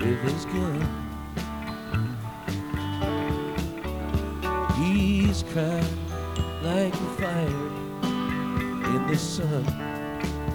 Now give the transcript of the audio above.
with his gun. He's crying like a fire in the sun.